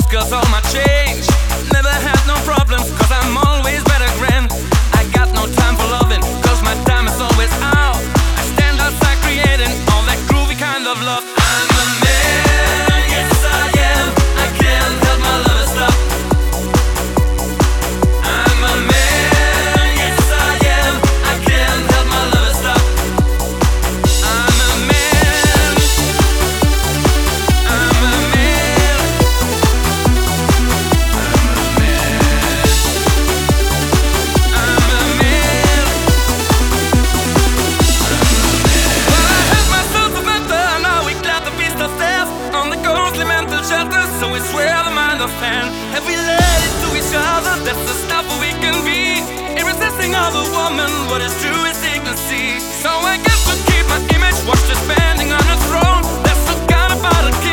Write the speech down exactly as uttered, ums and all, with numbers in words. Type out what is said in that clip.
cause all my change. Never had no problems, cause I'm always better grand. I got no time for loving, cause my time is always out. I stand outside creating all that groovy kind of love. I'm a man, yes I am. I can't help my love stop. I'm a man, yes I am. I can't help my love stop. I'm a man. I'm a man. I'm a man. Well, I hurt myself a better. Now we climb the beast of death on the ghostly mental shelter. So we swear the mind of fan. Have we led it to each other? That's the stuff we can be. Irresisting of a woman, what is true is ignorance. So I guess we'll keep my image. Watch the standing on the throne. That's the kind about a kid.